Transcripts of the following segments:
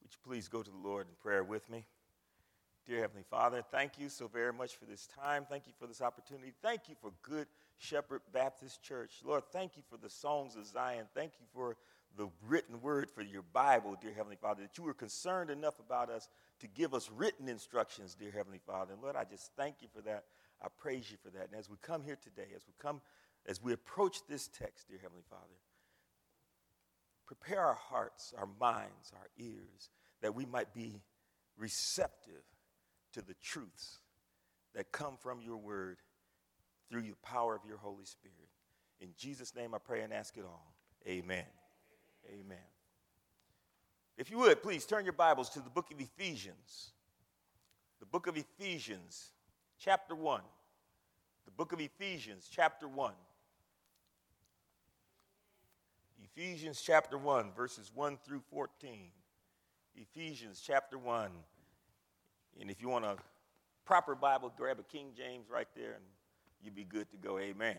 Would you please go to the Lord in prayer with me? Dear Heavenly Father, thank you so very much for this time. Thank you for this opportunity. Thank you for Good Shepherd Baptist Church. Lord, thank you for the songs of Zion. Thank you for the written word for your Bible, dear Heavenly Father, that you were concerned enough about us to give us written instructions, dear Heavenly Father. And Lord, I just thank you for that. I praise you for that. And as we come here today, as we approach this text, dear Heavenly Father, prepare our hearts, our minds, our ears, that we might be receptive to the truths that come from your word through the power of your Holy Spirit. In Jesus' name I pray and ask it all. Amen. Amen. If you would, please turn your Bibles to the book of Ephesians. The book of Ephesians, chapter 1. The book of Ephesians, chapter 1. Ephesians chapter 1, verses 1 through 14. Ephesians chapter 1. And if you want a proper Bible, grab a King James right there and you'll be good to go. Amen.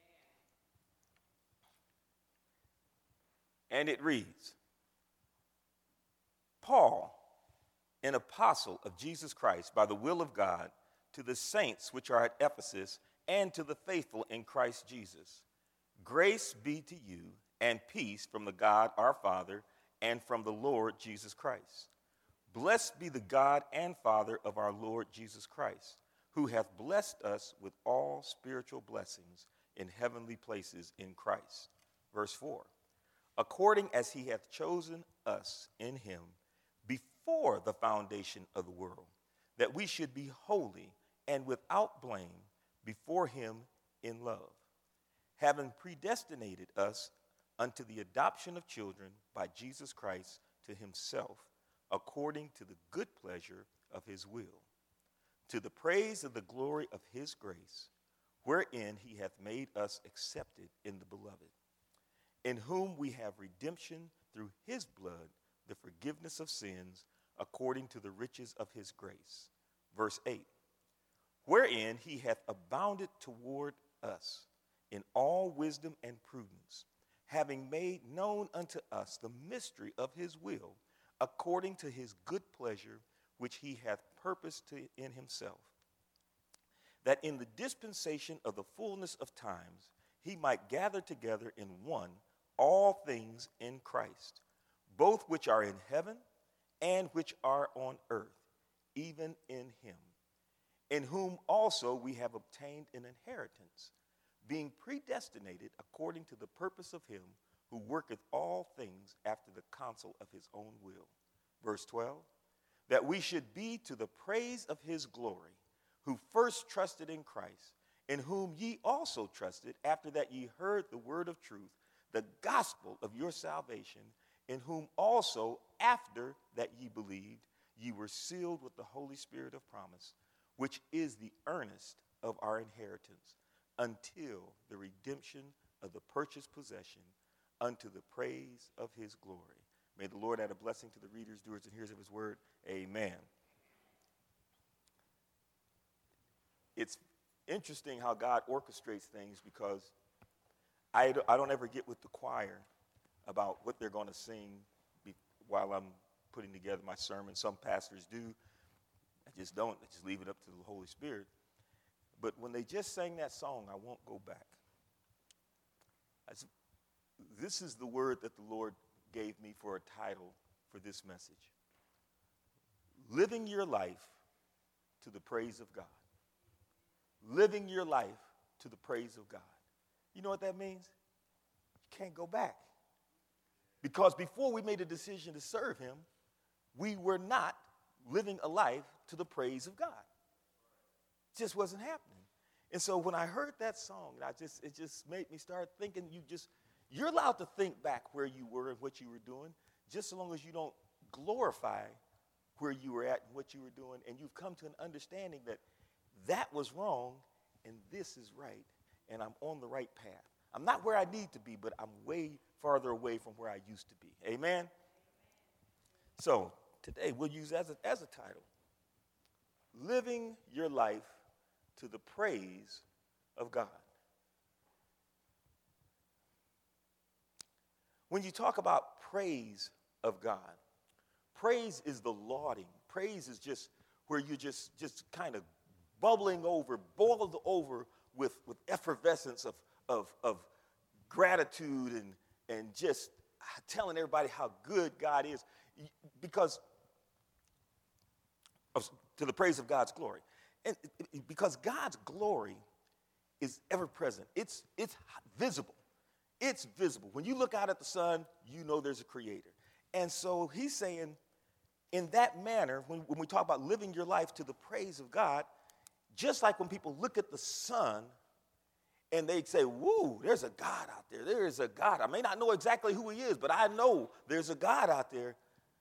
And it reads, Paul, an apostle of Jesus Christ by the will of God, to the saints which are at Ephesus and to the faithful in Christ Jesus. Grace be to you and peace from the God our Father and from the Lord Jesus Christ. Blessed be the God and Father of our Lord Jesus Christ, who hath blessed us with all spiritual blessings in heavenly places in Christ. Verse 4, according as he hath chosen us in him before the foundation of the world, that we should be holy and without blame before him in love, having predestinated us unto the adoption of children by Jesus Christ to himself, according to the good pleasure of his will, to the praise of the glory of his grace, wherein he hath made us accepted in the beloved, in whom we have redemption through his blood, the forgiveness of sins, according to the riches of his grace. Verse 8, wherein he hath abounded toward us in all wisdom and prudence, having made known unto us the mystery of his will, according to his good pleasure, which he hath purposed in himself, that in the dispensation of the fullness of times he might gather together in one all things in Christ, both which are in heaven and which are on earth, even in him, in whom also we have obtained an inheritance, being predestinated according to the purpose of him who worketh all things after the counsel of his own will. Verse 12, that we should be to the praise of his glory, who first trusted in Christ, in whom ye also trusted, after that ye heard the word of truth, the gospel of your salvation, in whom also after that ye believed, ye were sealed with the Holy Spirit of promise, which is the earnest of our inheritance, until the redemption of the purchased possession, unto the praise of his glory. May the Lord add a blessing to the readers, doers, and hearers of his word. Amen. It's interesting how God orchestrates things, because I don't ever get with the choir about what they're going to sing while I'm putting together my sermon. Some pastors do. I just don't. I just leave it up to the Holy Spirit. But when they just sang that song, I won't go back. This is the word that the Lord gave me for a title for this message. Living your life to the praise of God. Living your life to the praise of God. You know what that means? You can't go back. Because before we made a decision to serve him, we were not living a life to the praise of God. It just wasn't happening. And so when I heard that song, it just made me start thinking, you're allowed to think back where you were and what you were doing, just so long as you don't glorify where you were at and what you were doing, and you've come to an understanding that that was wrong and this is right, and I'm on the right path. I'm not where I need to be, but I'm way farther away from where I used to be. Amen? So today we'll use as a title, Living Your Life to the Praise of God. When you talk about praise of God, praise is the lauding. Praise is just where you're just kind of bubbling over, boiled over with effervescence of gratitude and just telling everybody how good God is, because to the praise of God's glory. And because God's glory is ever present. It's visible. It's visible. When you look out at the sun, you know there's a creator. And so he's saying, in that manner, when we talk about living your life to the praise of God, just like when people look at the sun and they say, woo, there's a God out there. There is a God. I may not know exactly who he is, but I know there's a God out there.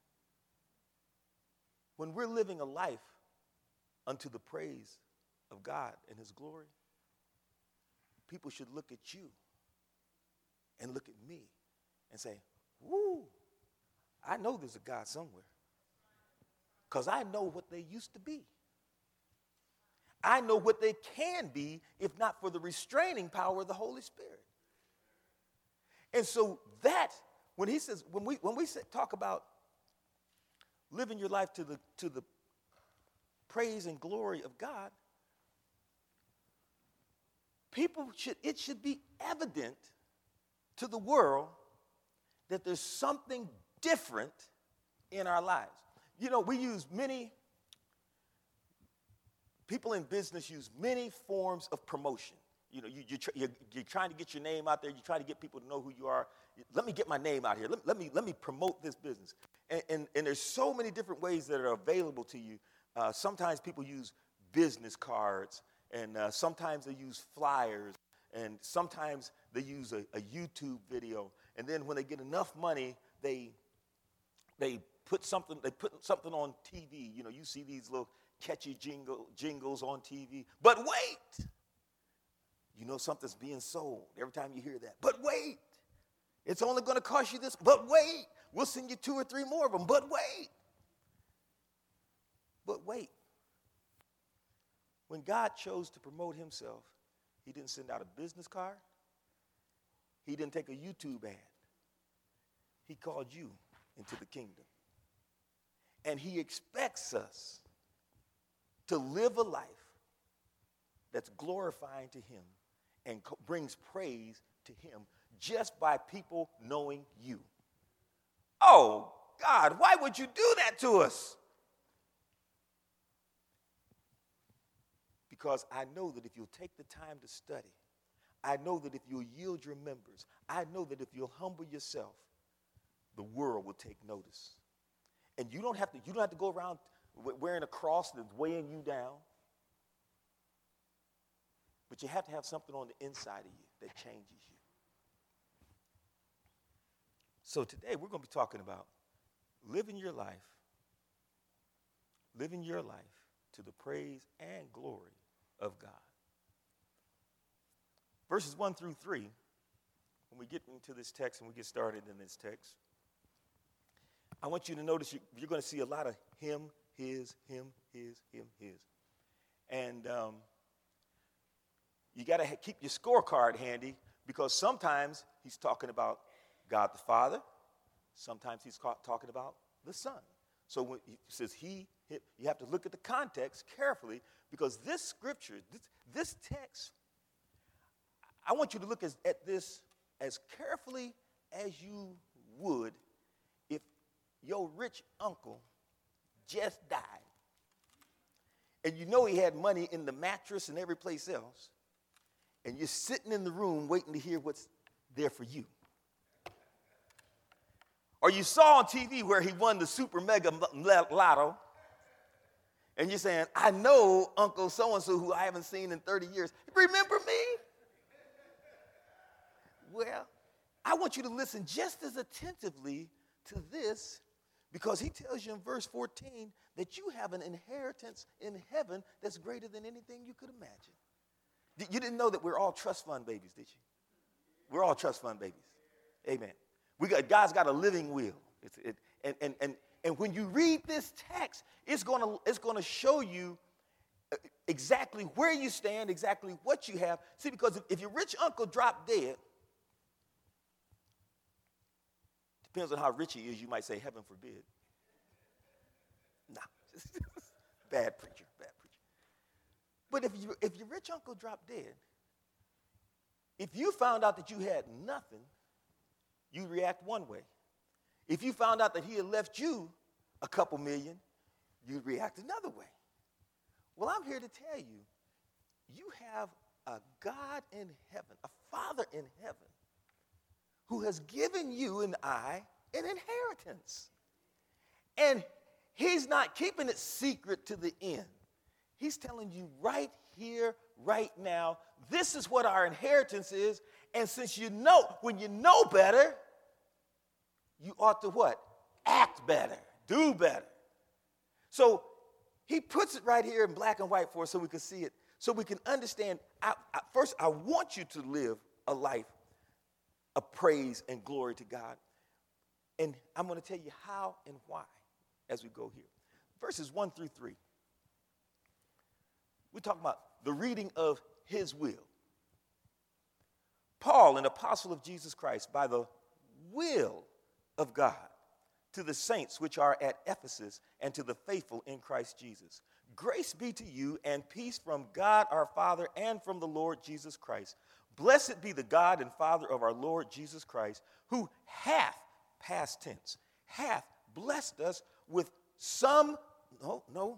When we're living a life unto the praise of God and his glory, people should look at you and look at me and say, woo, I know there's a God somewhere. Because I know what they used to be. I know what they can be if not for the restraining power of the Holy Spirit. And so that, when he says, when we talk about living your life to the praise and glory of God, it should be evident to the world that there's something different in our lives. You know, people in business use many forms of promotion. You know, you're trying to get your name out there. You're trying to get people to know who you are. Let me get my name out here. Let me promote this business. And there's so many different ways that are available to you. Sometimes people use business cards, and sometimes they use flyers, and sometimes they use a YouTube video. And then when they get enough money, they put something on TV. You know, you see these little catchy jingles on TV. But wait, you know something's being sold every time you hear that. But wait, it's only going to cost you this. But wait, we'll send you 2 or 3 more of them. But wait. But wait. When God chose to promote himself, he didn't send out a business card. He didn't take a YouTube ad. He called you into the kingdom. And he expects us to live a life that's glorifying to him and brings praise to him just by people knowing you. Oh, God, why would you do that to us? Because I know that if you'll take the time to study, I know that if you'll yield your members, I know that if you'll humble yourself, the world will take notice. And you don't have to go around wearing a cross that's weighing you down. But you have to have something on the inside of you that changes you. So today we're going to be talking about living your life to the praise and glory of God. Verses 1 through 3, when we get into this text and we get started in this text, I want you to notice you're going to see a lot of him, his, him, his, him, his. And you got to keep your scorecard handy, because sometimes he's talking about God the Father. Sometimes he's talking about the Son. So when he says he, you have to look at the context carefully, because this scripture, this text, I want you to look at this as carefully as you would if your rich uncle just died. And you know he had money in the mattress and every place else. And you're sitting in the room waiting to hear what's there for you. Or you saw on TV where he won the super mega lotto. And you're saying, I know Uncle so-and-so who I haven't seen in 30 years. Remember me? Well, I want you to listen just as attentively to this, because he tells you in verse 14 that you have an inheritance in heaven that's greater than anything you could imagine. You didn't know that we're all trust fund babies, did you? We're all trust fund babies. Amen. God's got a living will. And when you read this text, it's going to show you exactly where you stand, exactly what you have. See, because if your rich uncle dropped dead, depends on how rich he is, you might say, heaven forbid. Bad preacher, bad preacher. But if your rich uncle dropped dead, if you found out that you had nothing, you'd react one way. If you found out that he had left you a couple million, you'd react another way. Well, I'm here to tell you, you have a God in heaven, a Father in heaven, who has given you and I an inheritance. And he's not keeping it secret to the end. He's telling you right here, right now, this is what our inheritance is. And since you know, when you know better, you ought to what? Act better, do better. So he puts it right here in black and white for us so we can see it, so we can understand. First, I want you to live a life of praise and glory to God. And I'm going to tell you how and why as we go here. Verses 1 through 3. We're talking about the reading of his will. Paul, an apostle of Jesus Christ, by the will of God, to the saints which are at Ephesus and to the faithful in Christ Jesus. Grace be to you and peace from God our Father and from the Lord Jesus Christ. Blessed be the God and Father of our Lord Jesus Christ, who hath, past tense, hath blessed us with some, no,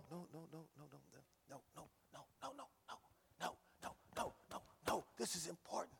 this is important.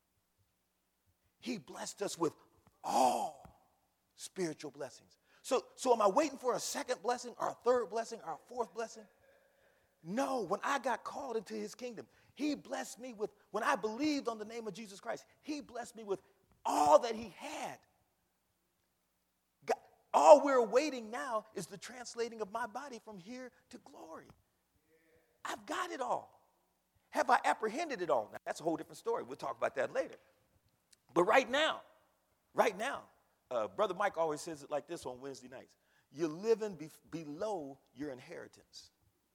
He blessed us with all spiritual blessings. So am I waiting for a second blessing or a third blessing or a fourth blessing? No, when I got called into his kingdom, he blessed me with, when I believed on the name of Jesus Christ, he blessed me with all that he had. God, all we're awaiting now is the translating of my body from here to glory. I've got it all. Have I apprehended it all? Now, that's a whole different story. We'll talk about that later. But right now, Brother Mike always says it like this on Wednesday nights. You're living below your inheritance.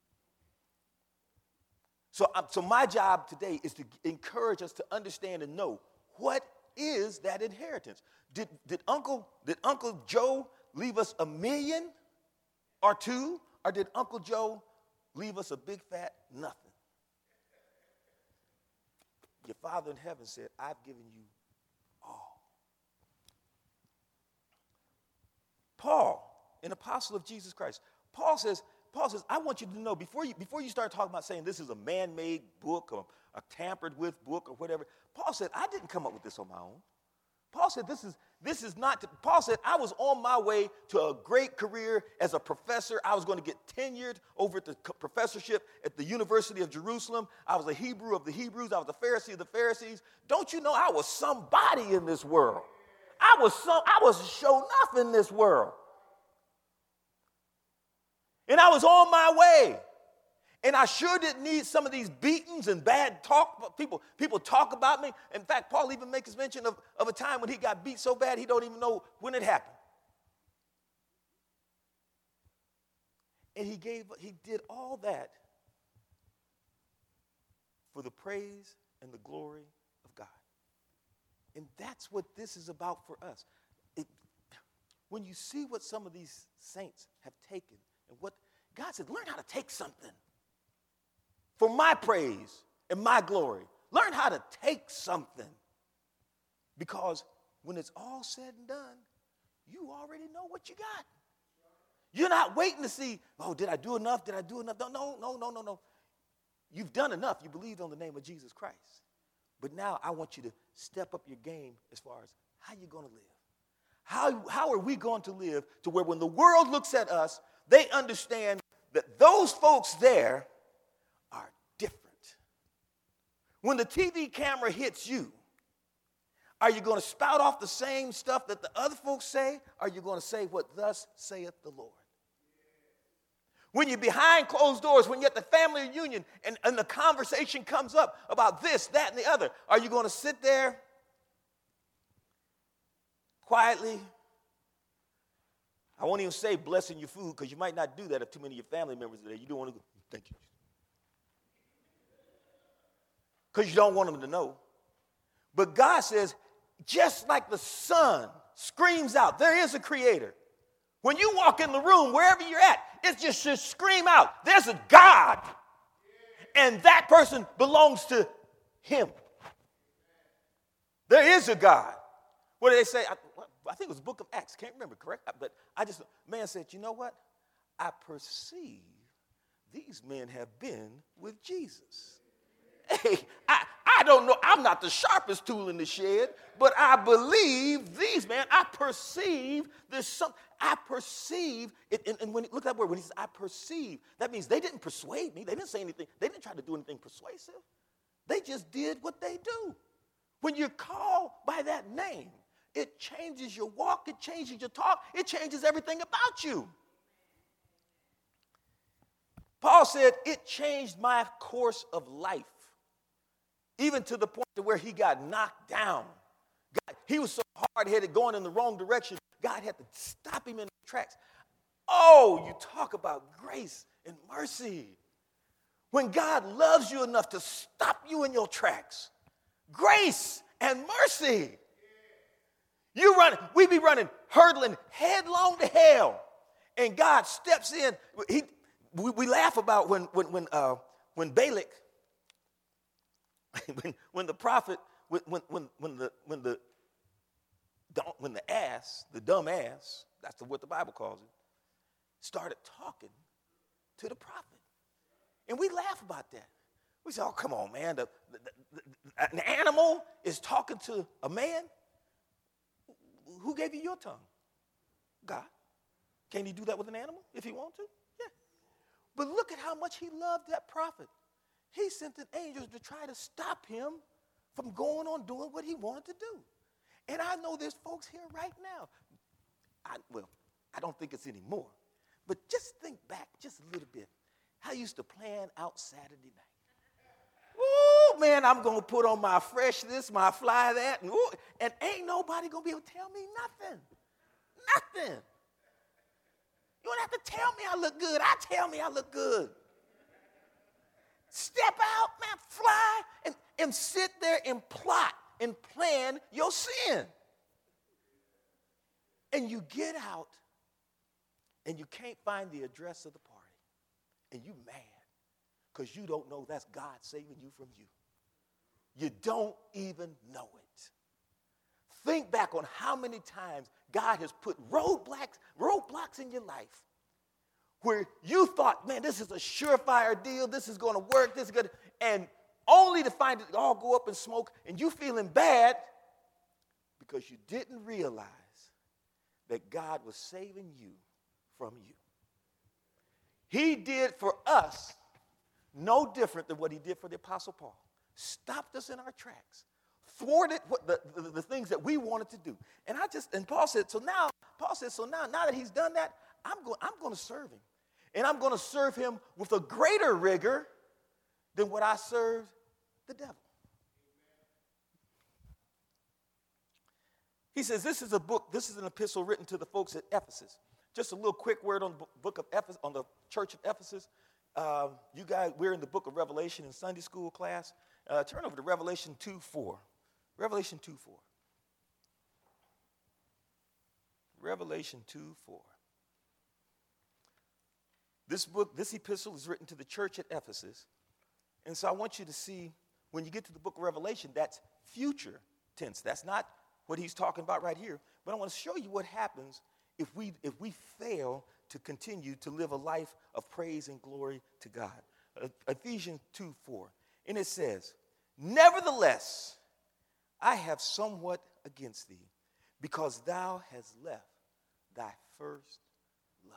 So my job today is to encourage us to understand and know what is that inheritance. Did Uncle Joe leave us $1 million or $2 million, or did Uncle Joe leave us a big fat nothing? Your Father in heaven said, I've given you all. Paul, an apostle of Jesus Christ, Paul says, I want you to know, before you start talking about saying this is a man-made book or a tampered-with book or whatever, Paul said, I didn't come up with this on my own. Paul said, this is not, Paul said, I was on my way to a great career as a professor. I was going to get tenured over at the professorship at the University of Jerusalem. I was a Hebrew of the Hebrews. I was a Pharisee of the Pharisees. Don't you know I was somebody in this world? I was a show enough in this world. And I was on my way. And I sure didn't need some of these beatings and bad talk. People talk about me. In fact, Paul even makes mention of a time when he got beat so bad he don't even know when it happened. And he did all that for the praise and the glory of God. And that's what this is about for us. When you see what some of these saints have taken, and what God said, learn how to take something for my praise and my glory. Learn how to take something. Because when it's all said and done, you already know what you got. You're not waiting to see, oh, did I do enough? Did I do enough? No. You've done enough. You believed on the name of Jesus Christ. But now I want you to step up your game as far as how you're going to live. How are we going to live to where when the world looks at us, they understand that those folks there are different. When the TV camera hits you, are you going to spout off the same stuff that the other folks say? Or are you going to say what thus saith the Lord? When you're behind closed doors, when you're at the family reunion and the conversation comes up about this, that, and the other, are you going to sit there quietly? I won't even say blessing your food because you might not do that if too many of your family members are there. You don't want to go, thank you. Because you don't want them to know. But God says, just like the sun screams out, there is a creator. When you walk in the room, wherever you're at, it just should scream out, there's a God, and that person belongs to him. There is a God. What did they say? I think it was the book of Acts. Can't remember, correct? But man said, you know what? I perceive these men have been with Jesus. Hey, I don't know. I'm not the sharpest tool in the shed, but I believe these men. I perceive there's something. I perceive it. And when you look at that word, when he says, I perceive, that means they didn't persuade me. They didn't say anything. They didn't try to do anything persuasive. They just did what they do. When you're called by that name, it changes your walk. It changes your talk. It changes everything about you. Paul said, it changed my course of life, even to the point to where he got knocked down. He was so hard-headed, going in the wrong direction, God had to stop him in his tracks. Oh, you talk about grace and mercy. When God loves you enough to stop you in your tracks, grace and mercy. We be running, hurtling headlong to hell, and God steps in. We laugh about when Balak, when the prophet, when the ass, the dumb ass, that's what the Bible calls it, started talking to the prophet, and we laugh about that. We say, "Oh, come on, man! An animal is talking to a man. Who gave you your tongue? God. Can he do that with an animal if he wants to? Yeah. But look at how much he loved that prophet. He sent the angels to try to stop him from going on doing what he wanted to do. And I know there's folks here right now. I don't think it's anymore. But just think back just a little bit. I used to plan out Saturday night. Ooh, man, I'm going to put on my fresh this, my fly that, and ain't nobody going to be able to tell me nothing. Nothing. You don't have to tell me I look good. I tell me I look good. Step out, man, fly, and sit there and plot and plan your sin. And you get out, and you can't find the address of the party, and you mad. Because you don't know that's God saving you from you. You don't even know it. Think back on how many times God has put roadblocks in your life where you thought, man, this is a surefire deal. This is going to work. This is good. And only to find it all go up in smoke and you feeling bad because you didn't realize that God was saving you from you. He did for us no different than what he did for the Apostle Paul. Stopped us in our tracks. Thwarted the things that we wanted to do. And Paul said, so now that he's done that, I'm going to serve him. And I'm going to serve him with a greater rigor than what I served the devil. He says, this is an epistle written to the folks at Ephesus. Just a little quick word on the book of Ephesus, on the church of Ephesus. You guys, we're in the book of Revelation in Sunday school class. Turn over to Revelation 2:4. Revelation 2:4. Revelation 2:4. This epistle is written to the church at Ephesus. And so I want you to see, when you get to the book of Revelation, that's future tense. That's not what he's talking about right here. But I want to show you what happens if we fail to continue to live a life of praise and glory to God. Ephesians 2:4. And it says, nevertheless, I have somewhat against thee, because thou hast left thy first love.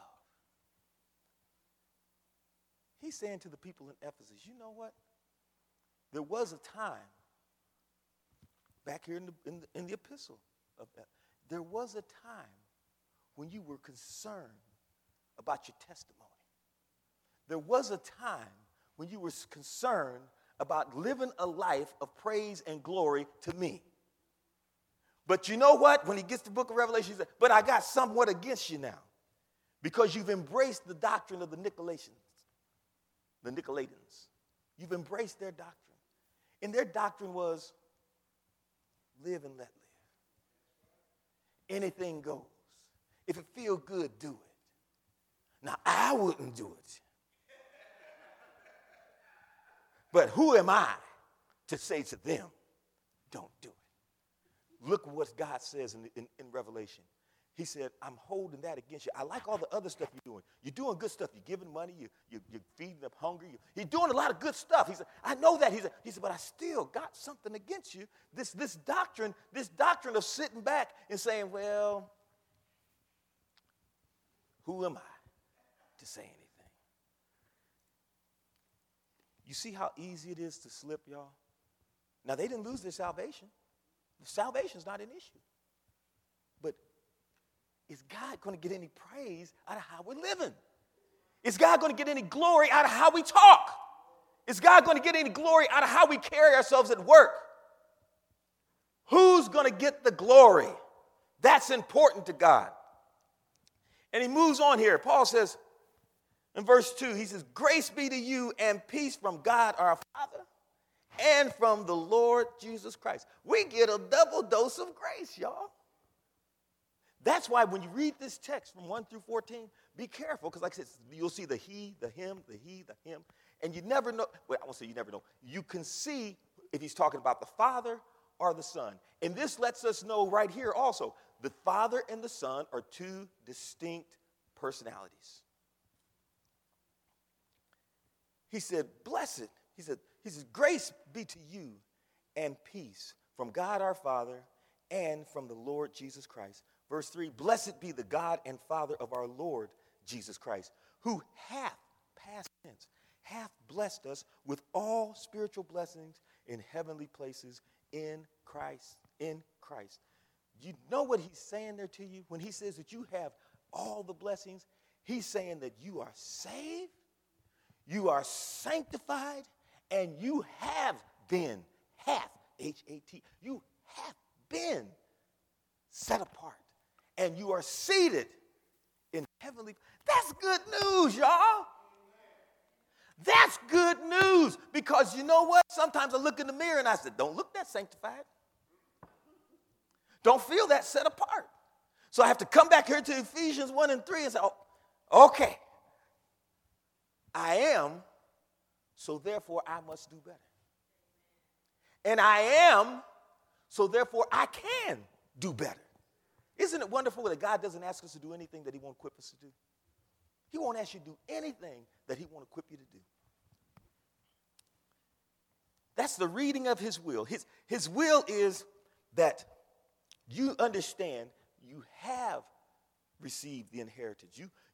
He's saying to the people in Ephesus, you know what? There was a time, back here in the epistle, there was a time when you were concerned about your testimony. There was a time when you were concerned about living a life of praise and glory to me. But you know what? When he gets to the book of Revelation, he says, but I got somewhat against you now, because you've embraced the doctrine of the Nicolaitans. You've embraced their doctrine. And their doctrine was live and let live. Anything goes. If it feels good, do it. Now, I wouldn't do it. But who am I to say to them, don't do it? Look what God says in Revelation. He said, I'm holding that against you. I like all the other stuff you're doing. You're doing good stuff. You're giving money. You're feeding them hungry. You're doing a lot of good stuff. He said, I know that. He said, but I still got something against you. This doctrine of sitting back and saying, well, who am I to say anything? You see how easy it is to slip, y'all? Now, they didn't lose their salvation. Salvation's not an issue. But is God going to get any praise out of how we're living? Is God going to get any glory out of how we talk? Is God going to get any glory out of how we carry ourselves at work? Who's going to get the glory? That's important to God. And he moves on here. Paul says in verse 2, he says, grace be to you and peace from God our Father and from the Lord Jesus Christ. We get a double dose of grace, y'all. That's why when you read this text from 1 through 14, be careful, because like I said, you'll see the he, the him, the he, the him, and you never know. Well, I won't say you never know. You can see if he's talking about the Father or the Son. And this lets us know right here also, the Father and the Son are two distinct personalities. He said, blessed. He said, grace be to you and peace from God our Father and from the Lord Jesus Christ. Verse 3, blessed be the God and Father of our Lord Jesus Christ, who hath, past tense, hath blessed us with all spiritual blessings in heavenly places in Christ. In Christ. You know what he's saying there to you? When he says that you have all the blessings, he's saying that you are saved, you are sanctified, and you have been, H-A-T, you have been set apart. And you are seated in heavenly. That's good news, y'all. That's good news. Because you know what? Sometimes I look in the mirror and I said, don't look that sanctified. Don't feel that set apart. So I have to come back here to Ephesians 1 and 3 and say, oh, okay. I am, so therefore I must do better. And I am, so therefore I can do better. Isn't it wonderful that God doesn't ask us to do anything that he won't equip us to do? He won't ask you to do anything that he won't equip you to do. That's the reading of his will. His will is that you understand you have received the inheritance.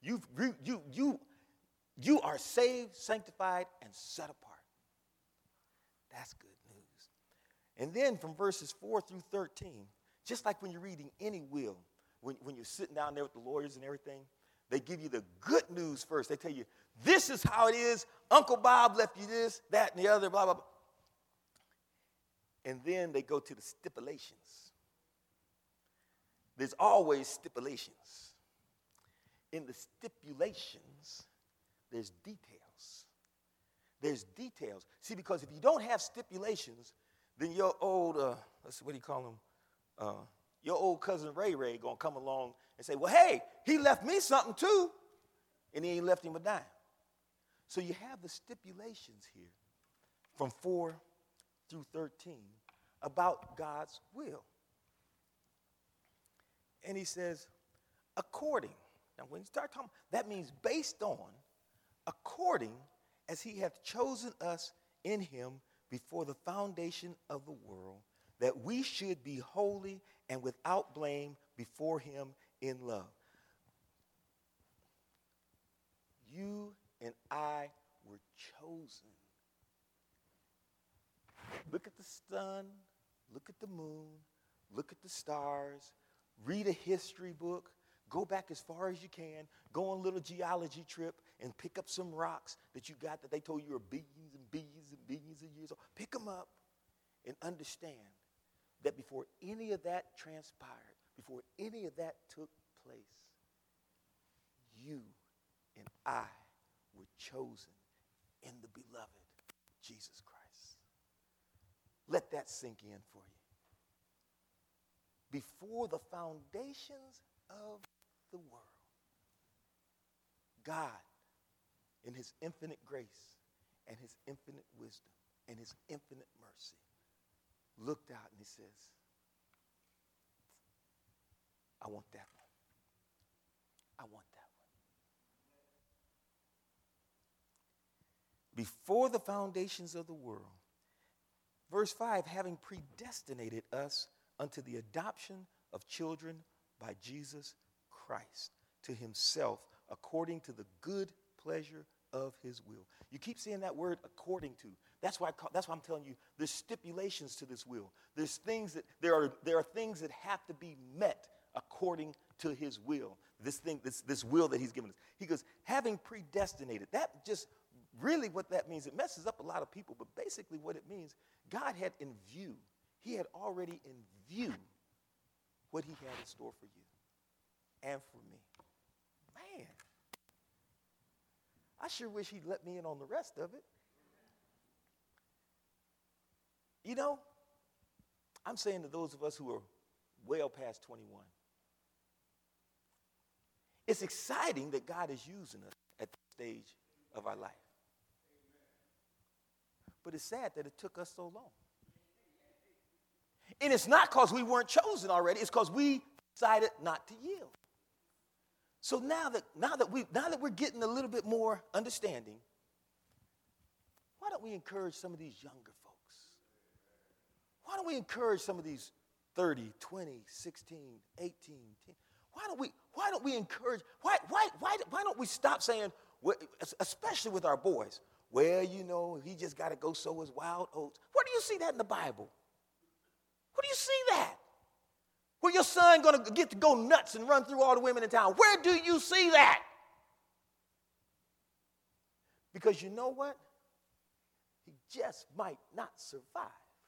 You are saved, sanctified, and set apart. That's good news. And then from verses 4 through 13, just like when you're reading any will, when you're sitting down there with the lawyers and everything, they give you the good news first. They tell you, this is how it is. Uncle Bob left you this, that, and the other, blah, blah, blah. And then they go to the stipulations. There's always stipulations. In the stipulations, there's details. There's details. See, because if you don't have stipulations, then your old, what do you call them? Your old cousin Ray gonna come along and say, well, hey, he left me something too, and he ain't left him a dime. So you have the stipulations here from 4 through 13 about God's will. And he says, according. Now, when you start talking, that means based on, according as he hath chosen us in him before the foundation of the world, that we should be holy and without blame before him in love. You and I were chosen. Look at the sun, look at the moon, look at the stars, read a history book, go back as far as you can, go on a little geology trip and pick up some rocks that you got that they told you are billions and billions and billions of years old. Pick them up and understand that before any of that transpired, before any of that took place, you and I were chosen in the beloved Jesus Christ. Let that sink in for you. Before the foundations of the world, God in his infinite grace and his infinite wisdom and his infinite mercy, looked out and he says, I want that one. I want that one. Before the foundations of the world, verse 5, having predestinated us unto the adoption of children by Jesus Christ to himself, according to the good pleasure of his will. You keep saying that word according to. That's why I'm telling you there's stipulations to this will. There's things that there are things that have to be met according to his will. This will that he's given us. He goes, having predestinated. That just really what that means. It messes up a lot of people, but basically what it means, God had in view. He had already in view what he had in store for you and for me. Man, I sure wish he'd let me in on the rest of it. You know, I'm saying to those of us who are well past 21, it's exciting that God is using us at this stage of our life. But it's sad that it took us so long. And it's not because we weren't chosen already. It's because we decided not to yield. So now that we're getting a little bit more understanding, why don't we encourage some of these younger folks? Why don't we encourage some of these 30, 20, 16, 18, 10? Why don't we encourage? Why don't we stop saying, especially with our boys, well, you know, he just got to go sow his wild oats. Where do you see that in the Bible? Where do you see that? Where your son going to get to go nuts and run through all the women in town? Where do you see that? Because you know what? He just might not survive.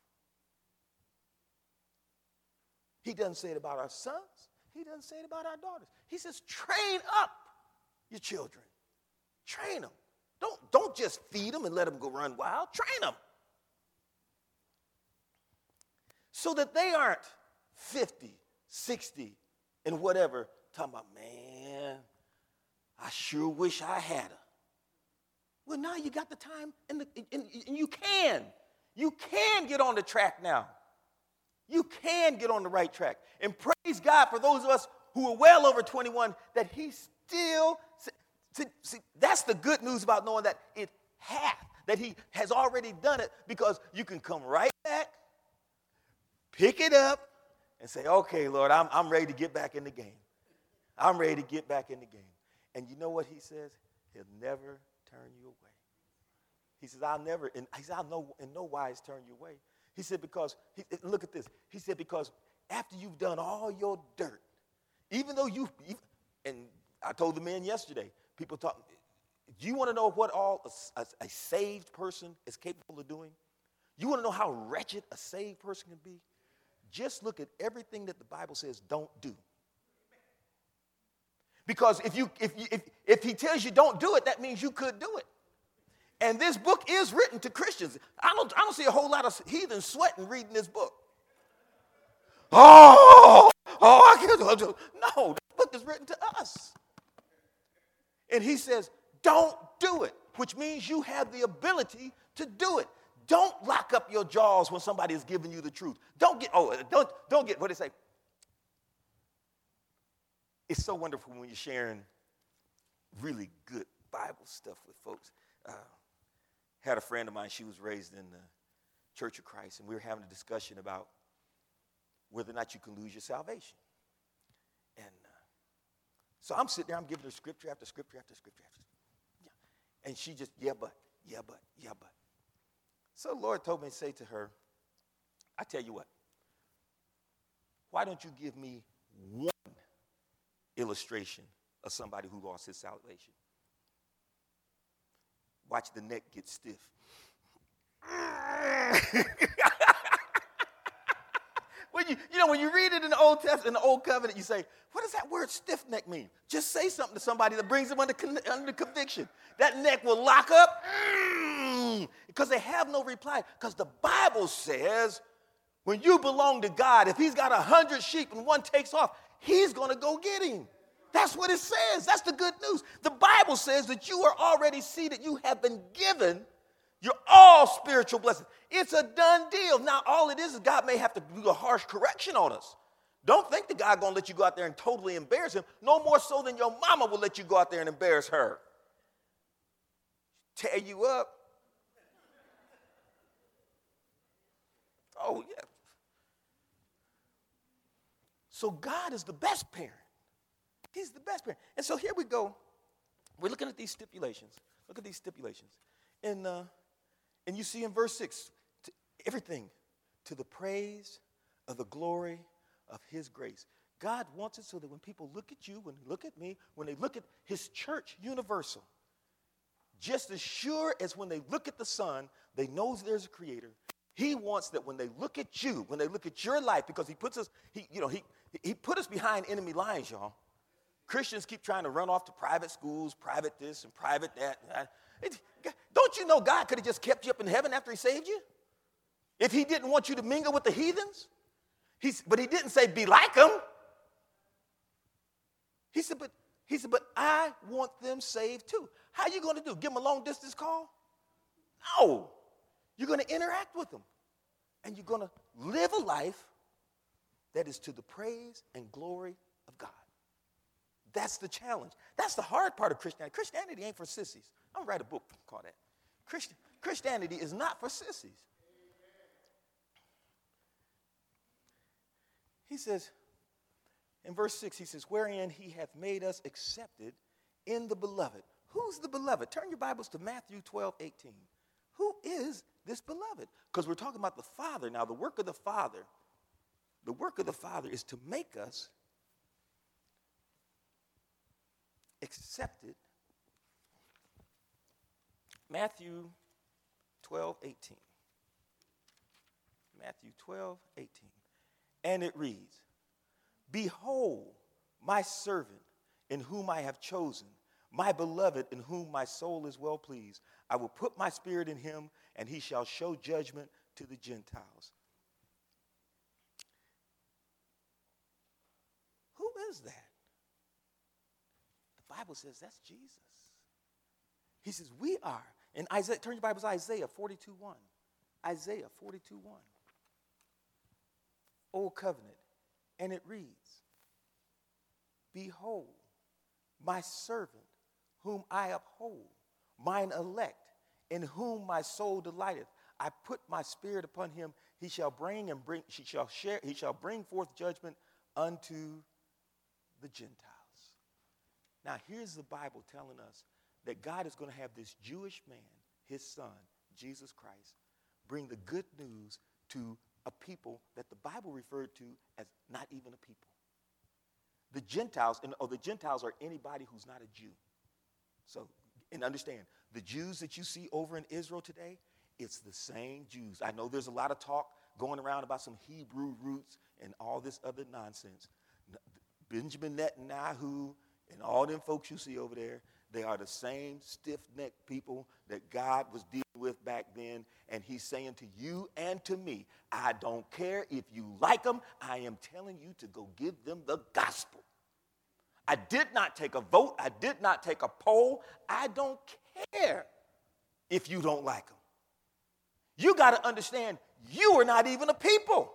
He doesn't say it about our sons. He doesn't say it about our daughters. He says, train up your children. Train them. Don't just feed them and let them go run wild. Train them. So that they aren't 50, 60, and whatever, talking about, man, I sure wish I had her. Well, now you got the time, and you can. You can get on the track now. You can get on the right track. And praise God for those of us who are well over 21 that he still, see, that's the good news about knowing that it hath, that he has already done it, because you can come right back, pick it up, and say, okay, Lord, I'm ready to get back in the game. I'm ready to get back in the game. And you know what he says? He'll never turn you away. He says, I'll in no wise turn you away. He said, because, look at this. He said, because after you've done all your dirt, even though and I told the men yesterday, people talk, do you want to know what all a saved person is capable of doing? You want to know how wretched a saved person can be? Just look at everything that the Bible says don't do. Because if he tells you don't do it, that means you could do it. And this book is written to Christians. I don't see a whole lot of heathens sweating reading this book. I can't do. No, the book is written to us. And he says, don't do it, which means you have the ability to do it. Don't lock up your jaws when somebody is giving you the truth. Don't get, what do they say? It's so wonderful when you're sharing really good Bible stuff with folks. Had a friend of mine, she was raised in the Church of Christ, and we were having a discussion about whether or not you can lose your salvation. And so I'm sitting there, I'm giving her scripture after scripture after scripture after scripture. Yeah. And she just, yeah, but. So the Lord told me to say to her, I tell you what, why don't you give me one illustration of somebody who lost his salvation? Watch the neck get stiff. When you read it in the Old Testament, in the Old Covenant, you say, what does that word stiff neck mean? Just say something to somebody that brings them under conviction. That neck will lock up because they have no reply. Because the Bible says when you belong to God, if he's got 100 sheep and one takes off, he's going to go get him. That's what it says. That's the good news. The Bible says that you are already seated. You have been given your all spiritual blessings. It's a done deal. Now, all it is God may have to do a harsh correction on us. Don't think that God going to let you go out there and totally embarrass him. No more so than your mama will let you go out there and embarrass her. Tear you up. Oh, yeah. So God is the best parent. He's the best parent. And so here we go. We're looking at these stipulations. Look at these stipulations. And you see in verse 6, everything to the praise of the glory of his grace. God wants it so that when people look at you, when they look at me, when they look at his church universal, just as sure as when they look at the Son, they know there's a creator. He wants that when they look at you, when they look at your life, because he puts us, he put us behind enemy lines, y'all. Christians keep trying to run off to private schools, private this and private that. Don't you know God could have just kept you up in heaven after he saved you? If he didn't want you to mingle with the heathens? But he didn't say be like them. He said, but I want them saved too. How are you going to do? Give them a long distance call? No. You're going to interact with them. And you're going to live a life that is to the praise and glory of God. That's the challenge. That's the hard part of Christianity. Christianity ain't for sissies. I'm going to write a book called that. Christianity is not for sissies. He says, in verse 6, he says, wherein he hath made us accepted in the beloved. Who's the beloved? Turn your Bibles to Matthew 12:18. Who is this beloved? Because we're talking about the Father. Now, the work of the Father is to make us accepted. Matthew 12:18. Matthew 12:18. And it reads, behold, my servant in whom I have chosen, my beloved in whom my soul is well pleased. I will put my spirit in him, and he shall show judgment to the Gentiles. Who is that? The Bible says that's Jesus. He says we are. In Isaiah, turn your Bibles to Isaiah 42:1. Isaiah 42:1. Old covenant. And it reads, behold, my servant whom I uphold, mine elect, in whom my soul delighteth. I put my spirit upon him. He shall bring forth judgment unto the Gentiles. Now, here's the Bible telling us that God is going to have this Jewish man, his son, Jesus Christ, bring the good news to a people that the Bible referred to as not even a people. The Gentiles, the Gentiles are anybody who's not a Jew. So, and understand, the Jews that you see over in Israel today, it's the same Jews. I know there's a lot of talk going around about some Hebrew roots and all this other nonsense. Benjamin Netanyahu and all them folks you see over there, they are the same stiff-necked people that God was dealing with back then. And he's saying to you and to me, I don't care if you like them. I am telling you to go give them the gospel. I did not take a vote. I did not take a poll. I don't care if you don't like them. You got to understand, you are not even a people.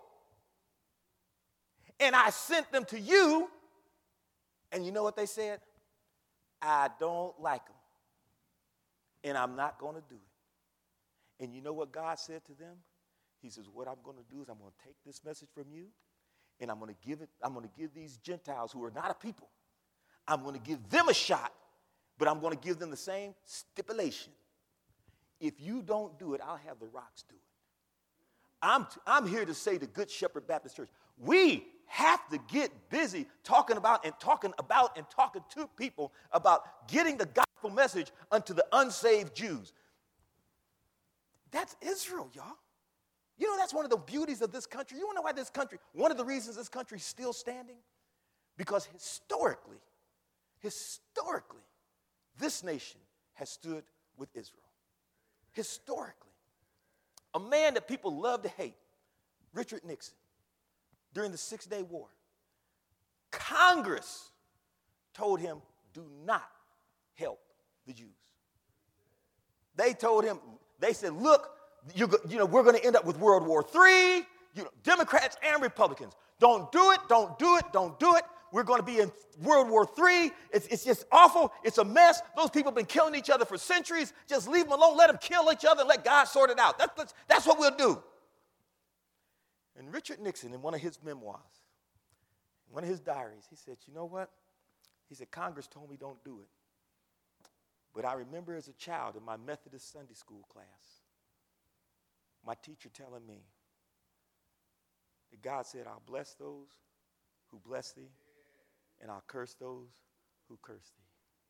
And I sent them to you, and you know what they said? I don't like them, and I'm not going to do it. And you know what God said to them? He says, what I'm going to do is I'm going to take this message from you, and I'm going to give these Gentiles who are not a people, I'm going to give them a shot, but I'm going to give them the same stipulation. If you don't do it, I'll have the rocks do it. I'm here to say to Good Shepherd Baptist Church, we have to get busy talking to people about getting the gospel message unto the unsaved Jews. That's Israel, y'all. You know, that's one of the beauties of this country. You want to know why this country, one of the reasons this country is still standing? Because historically, this nation has stood with Israel. Historically. A man that people love to hate, Richard Nixon, during the 6-Day War. Congress told him, do not help the Jews. They told him, they said, look, we're going to end up with World War III. Democrats and Republicans. Don't do it, don't do it, don't do it. We're going to be in World War III. It's just awful. It's a mess. Those people have been killing each other for centuries. Just leave them alone. Let them kill each other and let God sort it out. That's what we'll do. And Richard Nixon, in one of his memoirs, in one of his diaries, he said, you know what? He said, Congress told me don't do it. But I remember as a child in my Methodist Sunday school class, my teacher telling me that God said, I'll bless those who bless thee, and I'll curse those who curse thee.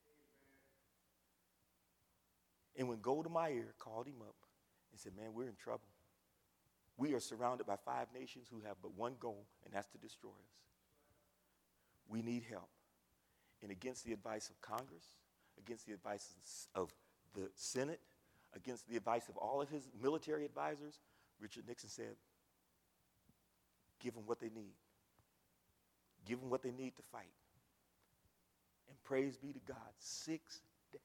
And when Golda Meir called him up and said, man, we're in trouble. We are surrounded by 5 nations who have but one goal, and that's to destroy us. We need help. And against the advice of Congress, against the advice of the Senate, against the advice of all of his military advisors, Richard Nixon said, give them what they need. Give them what they need to fight. And praise be to God, 6 days.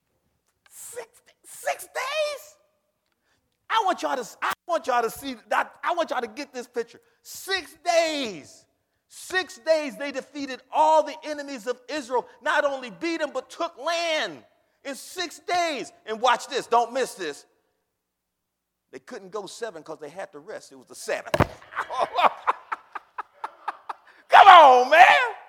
6 days? I want y'all to see that. I want y'all to get this picture. 6 days. 6 days they defeated all the enemies of Israel. Not only beat them, but took land in 6 days. And watch this. Don't miss this. They couldn't go 7 because they had to rest. It was the 7th. Come on, man.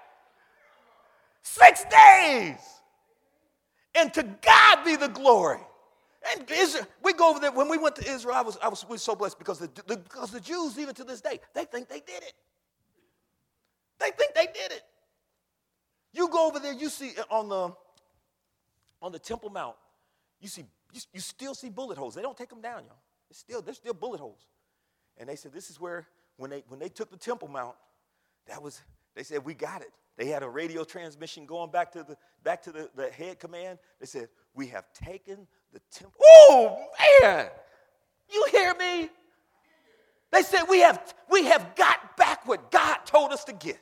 6 days. And to God be the glory. And Israel, we go over there. When we went to Israel, we were so blessed because the Jews, even to this day, they think they did it. They think they did it. You go over there, you see on the Temple Mount, you still see bullet holes. They don't take them down, y'all. There's still bullet holes. And they said this is where when they took the Temple Mount, they said we got it. They had a radio transmission going back to the head command. They said, we have taken the temple. Oh, man! You hear me? They said we have got back what God told us to get.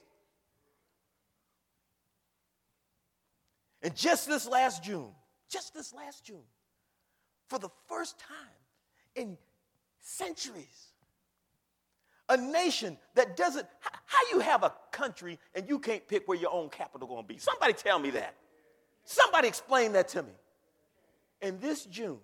And just this last June, for the first time in centuries, a nation that doesn't, how you have a country and you can't pick where your own capital going to be? Somebody tell me that. Somebody explain that to me. And this June,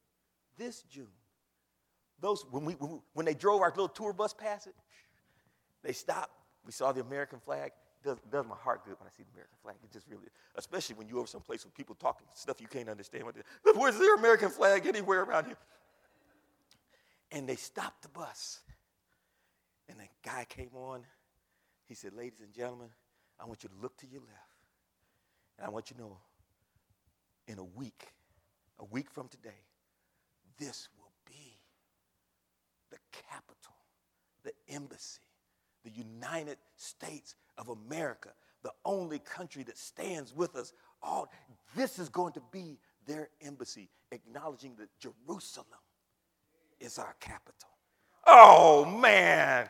those when they drove our little tour bus past it, they stopped. We saw the American flag. It does my heart good when I see the American flag. It just really, especially when you're over someplace with people talking stuff you can't understand. Where's the American flag anywhere around here? And they stopped the bus. And the guy came on. He said, ladies and gentlemen, I want you to look to your left. And I want you to know, in a week from today, this will be the capital, the embassy, the United States of America, the only country that stands with us. This is going to be their embassy, acknowledging that Jerusalem is our capital. Oh, man.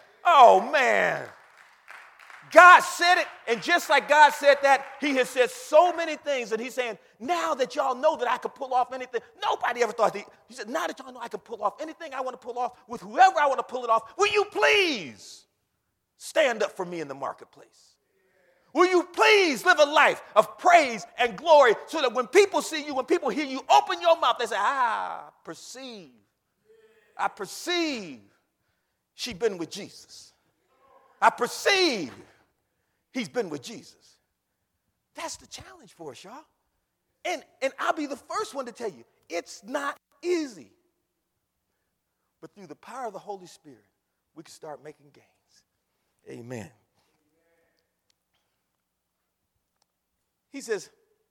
God said it, and just like God said that, he has said so many things, and he's saying, now that y'all know that I can pull off anything, nobody ever thought that. He said, now that y'all know I can pull off anything I want to pull off with whoever I want to pull it off, will you please stand up for me in the marketplace? Will you please live a life of praise and glory so that when people see you, when people hear you, open your mouth, they say, I perceive she's been with Jesus. I perceive he's been with Jesus. That's the challenge for us, y'all. And I'll be the first one to tell you, it's not easy. But through the power of the Holy Spirit, we can start making gains. Amen. He says,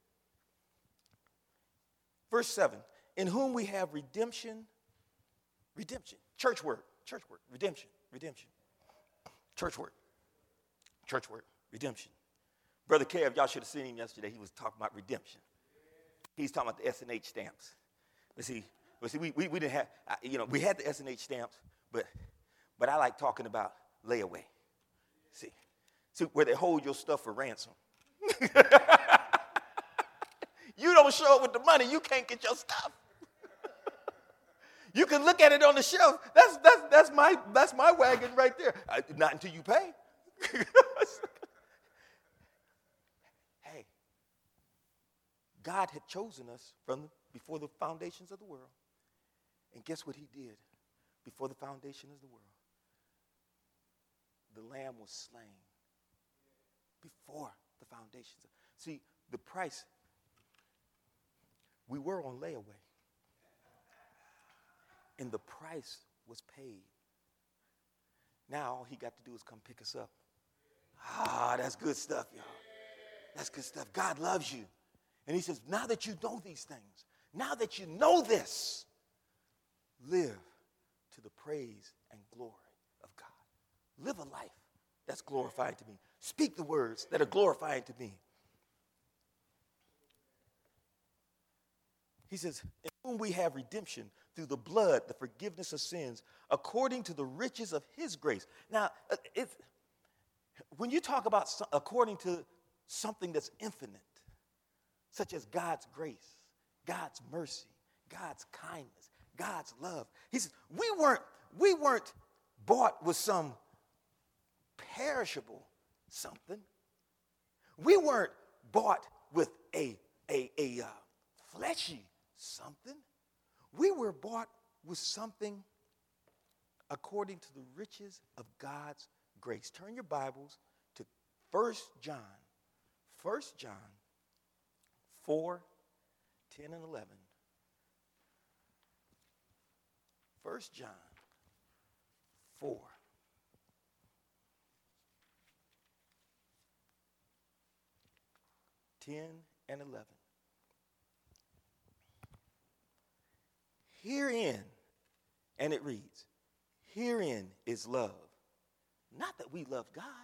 verse 7, in whom we have redemption, church word, redemption, church word, redemption. Brother Kev, y'all should have seen him yesterday. He was talking about redemption. He's talking about the S&H stamps. But see, we didn't have, we had the S&H stamps, but I like talking about layaway. See, where they hold your stuff for ransom. don't show up with the money, you can't get your stuff. You can look at it on the shelf. That's my wagon right there. Not until you pay. Hey, God had chosen us from before the foundations of the world. And guess what he did before the foundation of the world? The lamb was slain before the foundations. See, the price, we were on layaway. And the price was paid. Now all he got to do is come pick us up. That's good stuff, y'all. That's good stuff. God loves you. And he says, now that you know these things, now that you know this, live to the praise and glory of God. Live a life that's glorifying to me. Speak the words that are glorifying to me. He says, in whom we have redemption through the blood, the forgiveness of sins, according to the riches of his grace. Now, when you talk about according to something that's infinite, such as God's grace, God's mercy, God's kindness, God's love, he says, we weren't bought with some perishable something. We weren't bought with a fleshy something. We were bought with something according to the riches of God's grace. Turn your Bibles to 1 John. 1 John 4, 10 and 11. 1 John 4. 10 and 11. Herein, and it reads, herein is love. Not that we love God,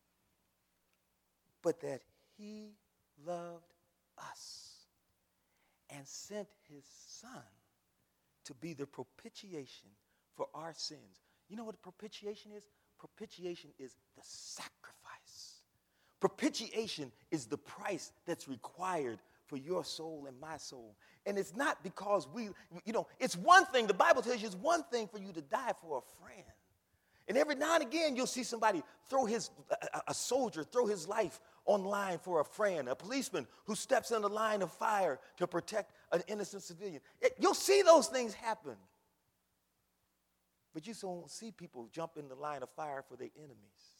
but that he loved us and sent his son to be the propitiation for our sins. You know what propitiation is? Propitiation is the sacrifice. Propitiation is the price that's required for your soul and my soul. And it's not because it's one thing, the Bible tells you it's one thing for you to die for a friend. And every now and again, you'll see somebody a soldier throw his life on line for a friend, a policeman who steps in the line of fire to protect an innocent civilian. You'll see those things happen. But you don't see people jump in the line of fire for their enemies.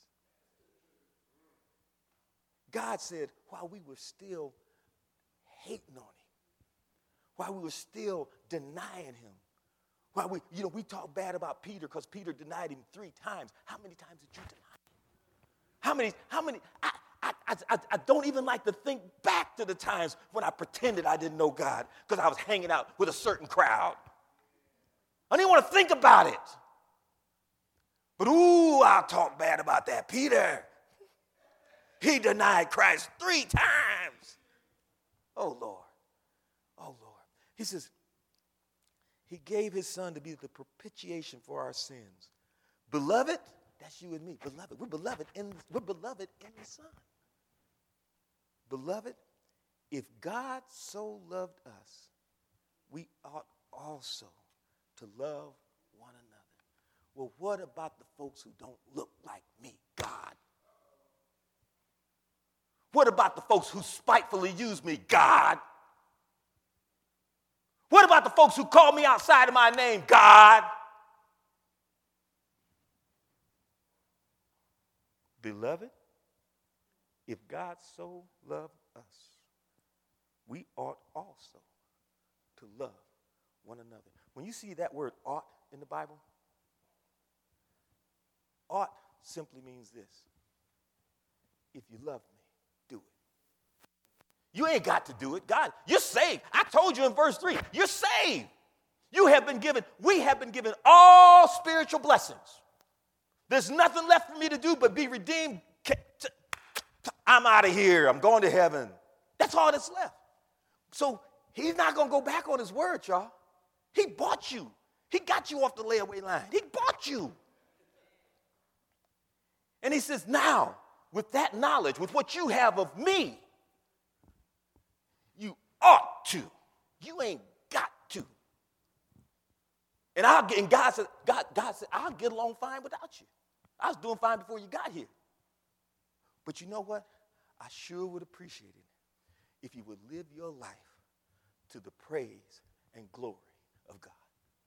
God said, while we were still hating on him, while we were still denying him, while we talk bad about Peter because Peter denied him 3 times. How many times did you deny him? How many? I don't even like to think back to the times when I pretended I didn't know God because I was hanging out with a certain crowd. I didn't want to think about it. But I'll talk bad about that Peter. He denied Christ 3 times. Oh, Lord. Oh, Lord. He says, he gave his son to be the propitiation for our sins. Beloved, that's you and me. Beloved. We're beloved in the Son. Beloved, if God so loved us, we ought also to love one another. Well, what about the folks who don't look like me, God? What about the folks who spitefully use me, God? What about the folks who call me outside of my name, God? Beloved, if God so loved us, we ought also to love one another. When you see that word ought in the Bible, ought simply means this. If you love me, do it. You ain't got to do it. God, you're saved. I told you in verse 3, you're saved. We have been given all spiritual blessings. There's nothing left for me to do but be redeemed. I'm out of here. I'm going to heaven. That's all that's left. So he's not going to go back on his word, y'all. He bought you. He got you off the layaway line. He bought you. And he says, now, with that knowledge, with what you have of me, you ought to. You ain't got to. And God said, I'll get along fine without you. I was doing fine before you got here. But you know what? I sure would appreciate it if you would live your life to the praise and glory of God.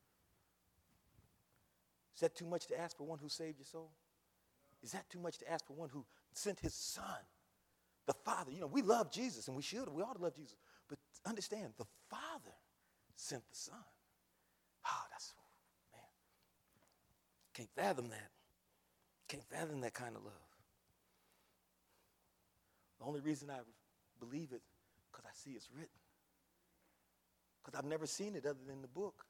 Is that too much to ask for one who saved your soul? Is that too much to ask for one who sent his son, the Father? You know, we love Jesus, and we ought to love Jesus. But understand, the Father sent the Son. Oh, that's, man, can't fathom that. Can't fathom that kind of love. The only reason I believe it, because I see it's written. Because I've never seen it other than the book.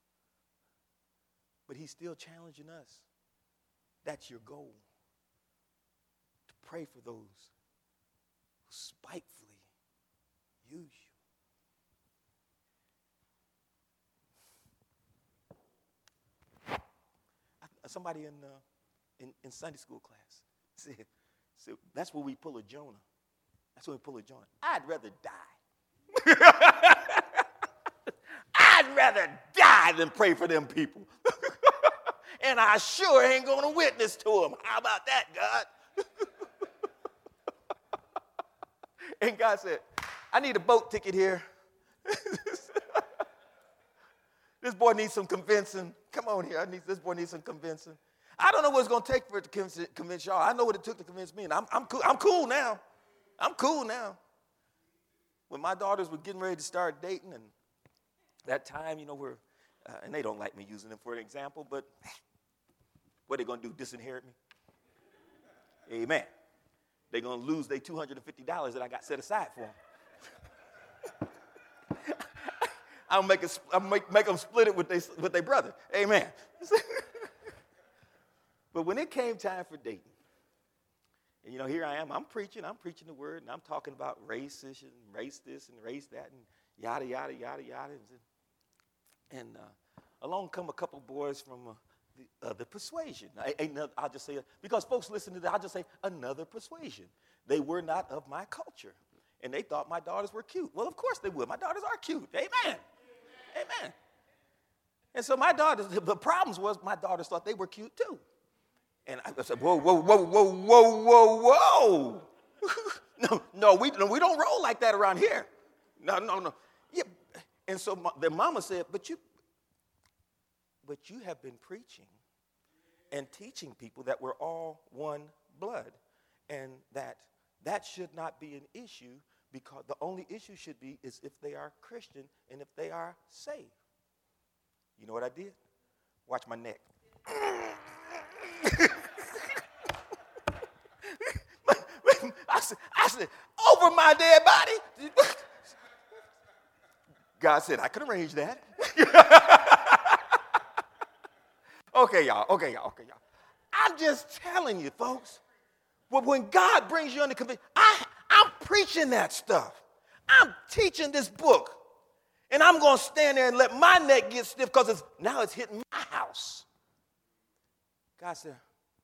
But he's still challenging us. That's your goal. To pray for those who spitefully use you. Somebody in Sunday school class said, that's where we pull a Jonah. That's where we pull a Jonah. I'd rather die. I'd rather die than pray for them people. And I sure ain't going to witness to them. How about that, God? And God said, I need a boat ticket here. This boy needs some convincing. Come on here. This boy needs some convincing. I don't know what it's going to take for it to convince y'all. I know what it took to convince me, and I'm cool now. I'm cool now. When my daughters were getting ready to start dating, and that time, you know, and they don't like me using them for an example, but what are they going to do, disinherit me? Amen. They're going to lose their $250 that I got set aside for them. I'll make them split it with their brother. Amen. But when it came time for dating, and, you know, here I am, I'm preaching the word, and I'm talking about race and race this and race that, and yada, yada, yada, yada. And along come a couple boys from the persuasion. I'll just say, because folks listen to that, I'll just say, another persuasion. They were not of my culture, and they thought my daughters were cute. Well, of course they would. My daughters are cute. Amen. Amen. And so my daughters, the problems was my daughters thought they were cute too. And I said, whoa, whoa, whoa, whoa, whoa, whoa, whoa. No, we don't roll like that around here. No. Yeah. And so their mama said, but you have been preaching and teaching people that we're all one blood, and that should not be an issue, because the only issue should be is if they are Christian and if they are saved. You know what I did? Watch my neck. I said, over my dead body? God said, I could arrange that. Okay, y'all. I'm just telling you, folks. When God brings you under conviction, I'm preaching that stuff. I'm teaching this book. And I'm going to stand there and let my neck get stiff because now it's hitting my house. God said,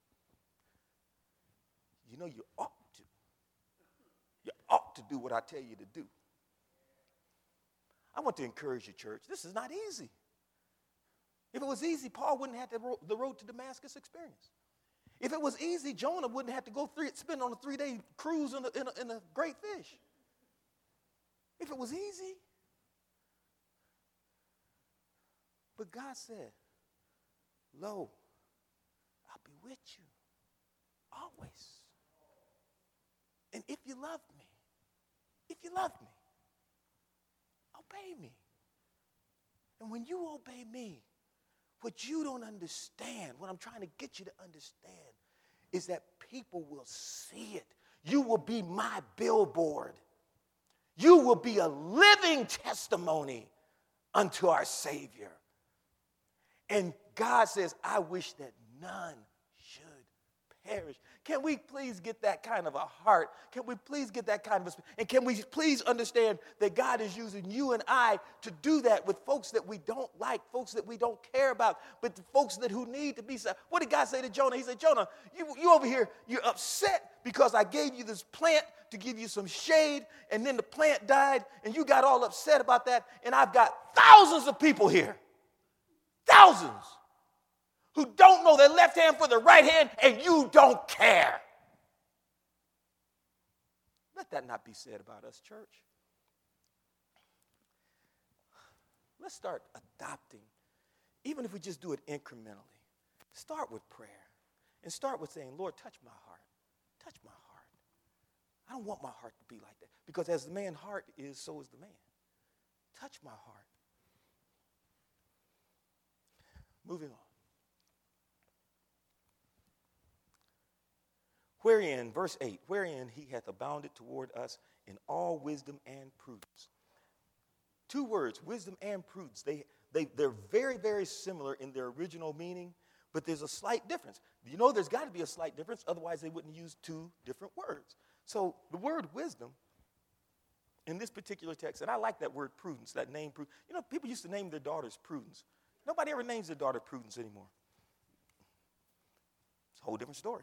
you know, you ought to. You ought to do what I tell you to do. I want to encourage you, church. This is not easy. If it was easy, Paul wouldn't have the road to Damascus experience. If it was easy, Jonah wouldn't have to spend on a 3-day cruise in a great fish. If it was easy. But God said, lo, I'll be with you always. And if you love me, obey me. And when you obey me, what you don't understand, what I'm trying to get you to understand, is that people will see it. You will be my billboard. You will be a living testimony unto our Savior. And God says, I wish that none should perish. Can we please get that kind of a heart? Can we please get that kind of a spirit? And can we please understand that God is using you and I to do that with folks that we don't like, folks that we don't care about, but the folks who need to be saved? What did God say to Jonah? He said, Jonah, you over here, you're upset because I gave you this plant to give you some shade, and then the plant died, and you got all upset about that, and I've got thousands of people here, thousands, who don't know their left hand from the right hand, and you don't care. Let that not be said about us, church. Let's start adopting, even if we just do it incrementally. Start with prayer, and start with saying, Lord, touch my heart. Touch my heart. I don't want my heart to be like that, because as the man's heart is, so is the man. Touch my heart. Moving on. Wherein, verse 8, wherein he hath abounded toward us in all wisdom and prudence. Two words, wisdom and prudence. They're very, very similar in their original meaning, but there's a slight difference. You know there's got to be a slight difference, otherwise they wouldn't use two different words. So the word wisdom in this particular text, and I like that word prudence, that name prudence. You know, people used to name their daughters Prudence. Nobody ever names their daughter Prudence anymore. It's a whole different story.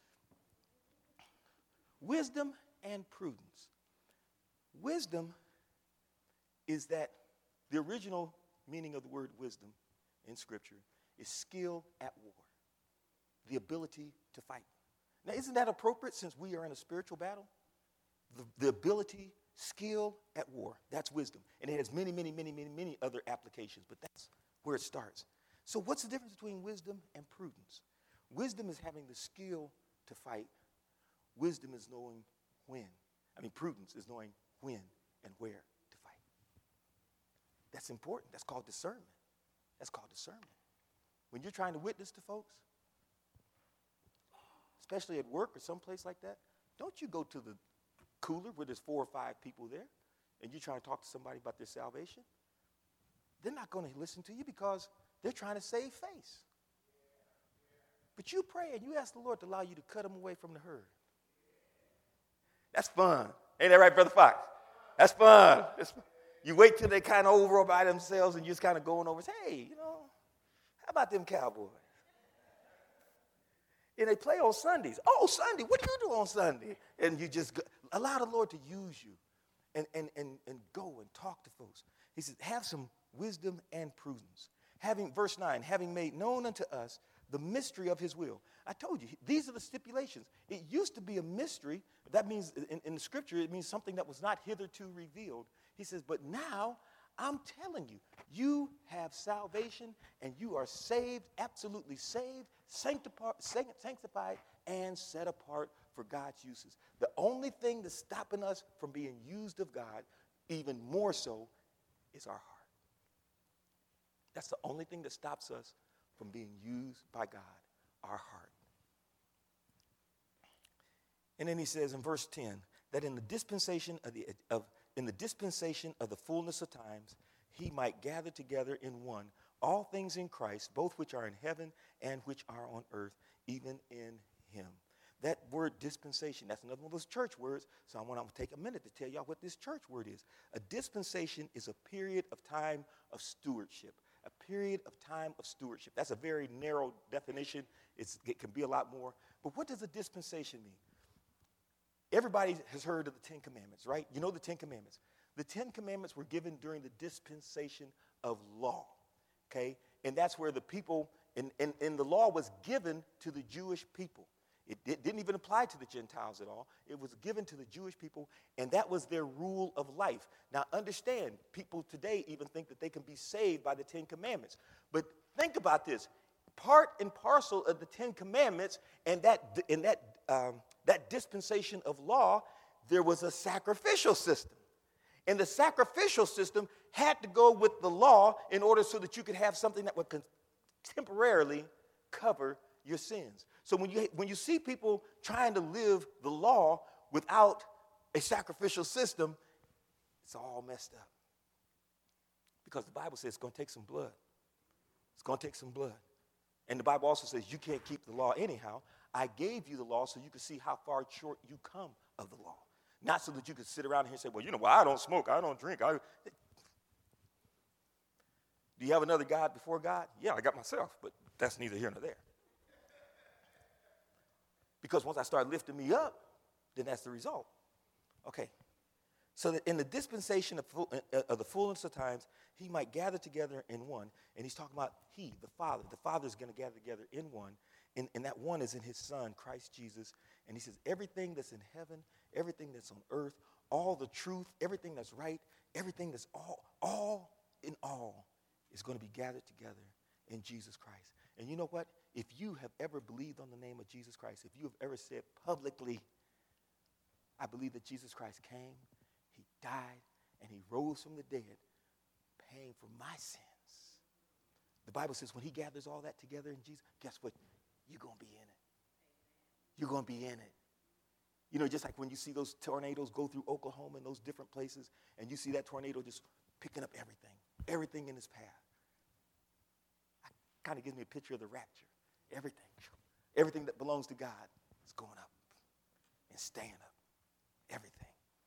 Wisdom and prudence. Wisdom is that the original meaning of the word wisdom in Scripture is skill at war, the ability to fight. Now, isn't that appropriate since we are in a spiritual battle? The ability, skill at war, that's wisdom. And it has many, many, many, many, many other applications, but that's where it starts. So what's the difference between wisdom and prudence? Wisdom is having the skill to fight. Wisdom is knowing when. Prudence is knowing when and where to fight. That's important. That's called discernment. That's called discernment. When you're trying to witness to folks, especially at work or someplace like that, don't you go to the cooler where there's 4 or 5 people there and you try to talk to somebody about their salvation. They're not going to listen to you because they're trying to save face. But you pray and you ask the Lord to allow you to cut them away from the herd. That's fun. Ain't that right, Brother Fox? That's fun. You wait till they kind of over by themselves and you're just kind of going over, hey, how about them Cowboys? And they play on Sundays. Oh, Sunday, what do you do on Sunday? And you just allow the Lord to use you and go and talk to folks. He says, have some wisdom and prudence. Verse 9, having made known unto us the mystery of his will. I told you, these are the stipulations. It used to be a mystery. That means, in the Scripture, it means something that was not hitherto revealed. He says, but now I'm telling you, you have salvation and you are saved, absolutely saved, sanctified, and set apart for God's uses. The only thing that's stopping us from being used of God, even more so, is our heart. That's the only thing that stops us from being used by God, our heart. And then he says in verse 10 that in the dispensation of the fullness of times, he might gather together in one all things in Christ, both which are in heaven and which are on earth, even in him. That word dispensation, that's another one of those church words, so I want to take a minute to tell y'all what this church word is. A dispensation is a period of time of stewardship. A period of time of stewardship. That's a very narrow definition. It can be a lot more. But what does a dispensation mean? Everybody has heard of the 10 Commandments, right? You know the 10 Commandments. The 10 Commandments were given during the dispensation of law, okay? And that's where the people, and the law was given to the Jewish people. It didn't even apply to the Gentiles at all. It was given to the Jewish people, and that was their rule of life. Now, understand, people today even think that they can be saved by the 10 Commandments. But think about this. Part and parcel of the 10 Commandments and that dispensation of law, there was a sacrificial system. And the sacrificial system had to go with the law in order so that you could have something that would temporarily cover your sins. So when you see people trying to live the law without a sacrificial system, it's all messed up. Because the Bible says it's going to take some blood. It's going to take some blood. And the Bible also says you can't keep the law anyhow. I gave you the law so you could see how far short you come of the law. Not so that you could sit around here and say, well, I don't smoke, I don't drink. Do you have another God before God? Yeah, I got myself, but that's neither here nor there. Because once I start lifting me up, then that's the result. Okay. So that in the dispensation of the fullness of times, he might gather together in one. And he's talking about he, the Father. The Father is going to gather together in one. And that one is in his Son, Christ Jesus. And he says everything that's in heaven, everything that's on earth, all the truth, everything that's right, everything that's all in all is going to be gathered together in Jesus Christ. And you know what? If you have ever believed on the name of Jesus Christ, if you have ever said publicly, I believe that Jesus Christ came, he died, and he rose from the dead, paying for my sins. The Bible says when he gathers all that together in Jesus, guess what? You're going to be in it. You're going to be in it. You know, just like when you see those tornadoes go through Oklahoma and those different places, and you see that tornado just picking up everything in its path. Kind of gives me a picture of the rapture. Everything that belongs to God is going up and staying up. Everything.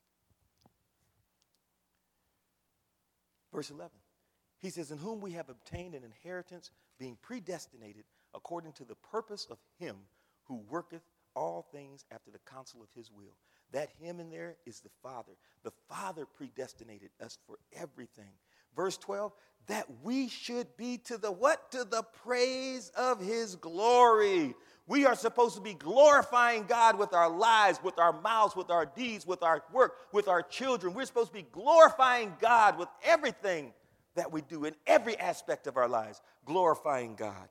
Verse 11. He says, in whom we have obtained an inheritance, being predestinated according to the purpose of him who worketh all things after the counsel of his will. That him in there is the Father. The Father predestinated us for everything. Verse 12, that we should be to the what? To the praise of his glory. We are supposed to be glorifying God with our lives, with our mouths, with our deeds, with our work, with our children. We're supposed to be glorifying God with everything that we do in every aspect of our lives, glorifying God.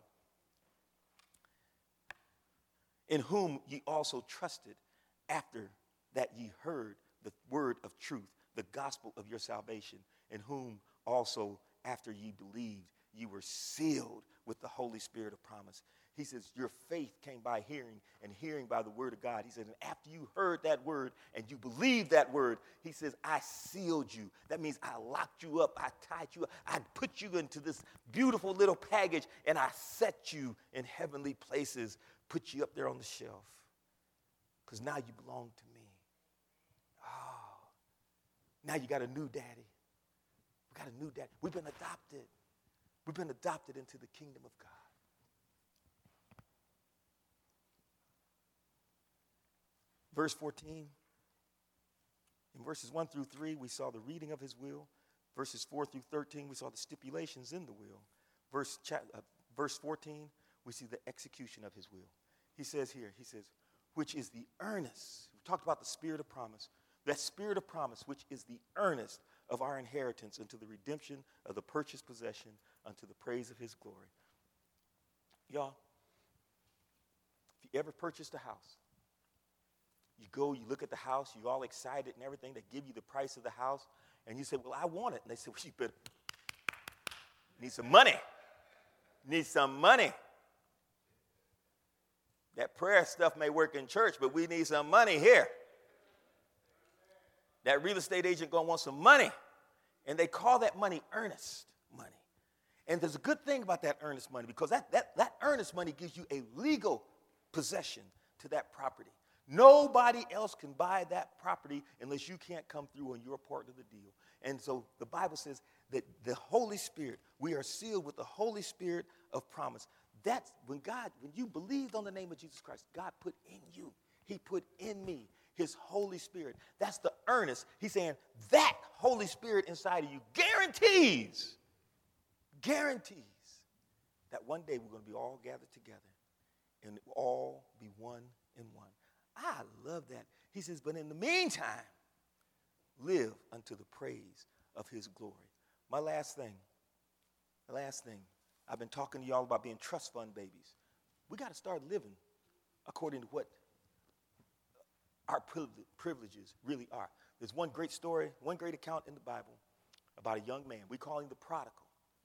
In whom ye also trusted after that ye heard the word of truth, the gospel of your salvation, in whom also after ye believed, ye were sealed with the Holy Spirit of promise. He says, your faith came by hearing, and hearing by the word of God. He said, and after you heard that word and you believed that word, he says, I sealed you. That means I locked you up, I tied you up, I put you into this beautiful little package, and I set you in heavenly places, put you up there on the shelf, because now you belong to me. Oh, now you got a new daddy. We got a new daddy. We've been adopted. We've been adopted into the kingdom of God. Verse 14, in verses 1 through 3, we saw the reading of his will. Verses 4 through 13, we saw the stipulations in the will. Verse 14, we see the execution of his will. He says, which is the earnest. We talked about the spirit of promise. That spirit of promise, which is the earnest of our inheritance unto the redemption of the purchased possession unto the praise of his glory. Y'all, if you ever purchased a house, you go, you look at the house, you're all excited and everything. They give you the price of the house, and you say, well, I want it. And they say, well, you better need some money. Need some money. That prayer stuff may work in church, but we need some money here. That real estate agent going to want some money. And they call that money earnest money. And there's a good thing about that earnest money, because that earnest money gives you a legal possession to that property. Nobody else can buy that property unless you can't come through on your part of the deal. And so the Bible says that the Holy Spirit, we are sealed with the Holy Spirit of promise. That's when you believed on the name of Jesus Christ, God put in you, he put in me his Holy Spirit. That's the earnest. He's saying that Holy Spirit inside of you guarantees that one day we're going to be all gathered together and it will all be one in one. I love that. He says, but in the meantime, live unto the praise of his glory. My last thing, I've been talking to y'all about being trust fund babies. We got to start living according to what our privileges really are. There's one great story, one great account in the Bible about a young man. We call him the prodigal.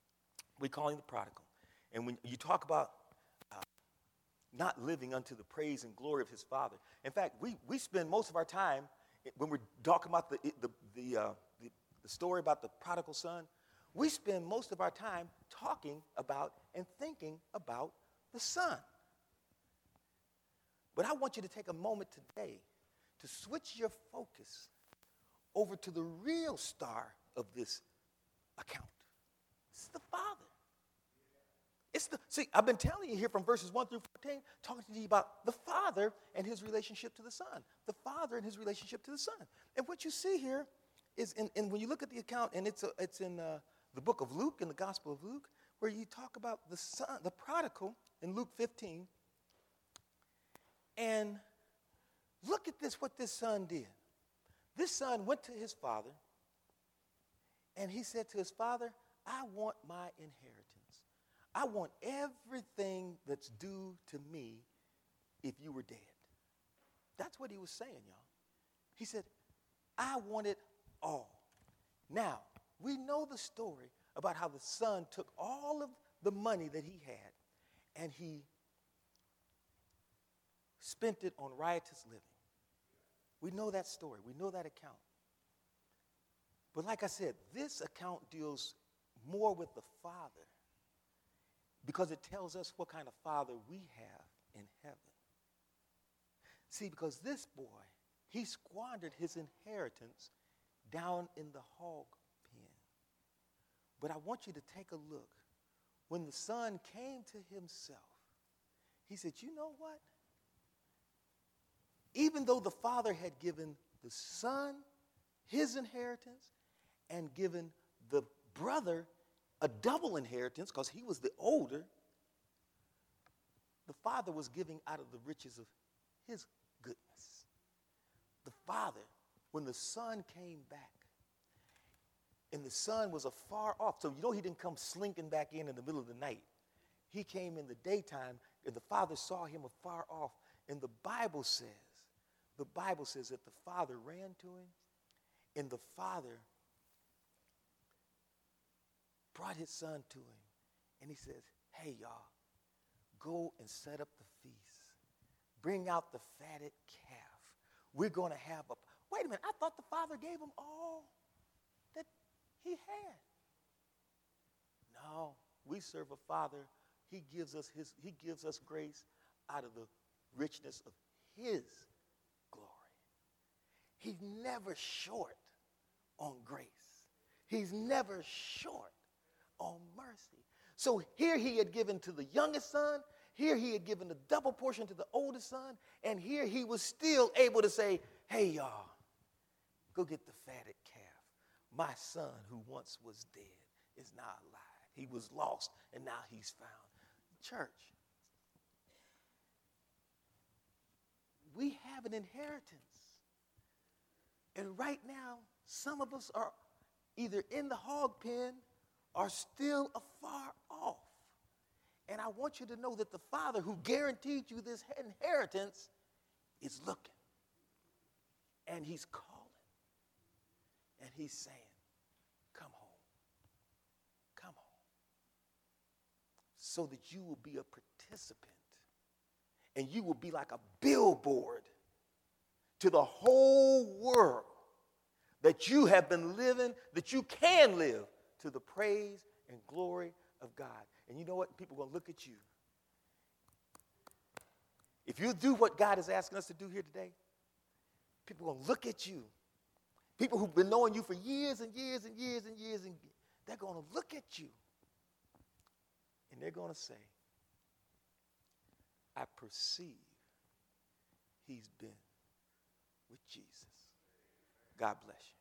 And when you talk about not living unto the praise and glory of his father. In fact, we spend most of our time, when we're talking about the story about the prodigal son, we spend most of our time talking about and thinking about the son. But I want you to take a moment today to switch your focus over to the real star of this account. It's the Father. See, I've been telling you here from verses 1 through 14, talking to you about the Father and his relationship to the Son. The Father and his relationship to the Son. And what you see here is, when you look at the account, and it's in the book of Luke, in the Gospel of Luke, where you talk about the son, the prodigal, in Luke 15. And look at this, what this son did. This son went to his father, and he said to his father, I want my inheritance. I want everything that's due to me if you were dead. That's what he was saying, y'all. He said, I want it all. Now, we know the story about how the son took all of the money that he had and he spent it on riotous living. We know that story. We know that account. But like I said, this account deals more with the Father because it tells us what kind of Father we have in heaven. See, because this boy, he squandered his inheritance down in the hog pen. But I want you to take a look. When the son came to himself, he said, you know what? Even though the father had given the son his inheritance and given the brother a double inheritance because he was the older, the father was giving out of the riches of his goodness. The father, when the son came back, and the son was afar off, so you know he didn't come slinking back in the middle of the night. He came in the daytime, and the father saw him afar off, and the Bible says that the father ran to him, and the father brought his son to him, and he says, hey, y'all, go and set up the feast. Bring out the fatted calf. We're going to have wait a minute, I thought the father gave him all that he had. No, we serve a father. He gives us grace out of the richness of his glory. He's never short on grace. He's never short on mercy. So here he had given to the youngest son, here he had given a double portion to the oldest son, and here he was still able to say, hey, y'all, go get the fatted calf. My son who once was dead is now alive. He was lost, and now he's found. Church, we have an inheritance. And right now, some of us are either in the hog pen or still afar off. And I want you to know that the Father who guaranteed you this inheritance is looking. And he's calling. And he's saying, come home. Come home. So that you will be a participant. And you will be like a billboard to the whole world that you have been living, that you can live to the praise and glory of God. And you know what? People are going to look at you. If you do what God is asking us to do here today, people are going to look at you. People who've been knowing you for years and years and years and years, and they're going to look at you. And they're going to say, I perceive he's been with Jesus. God bless you.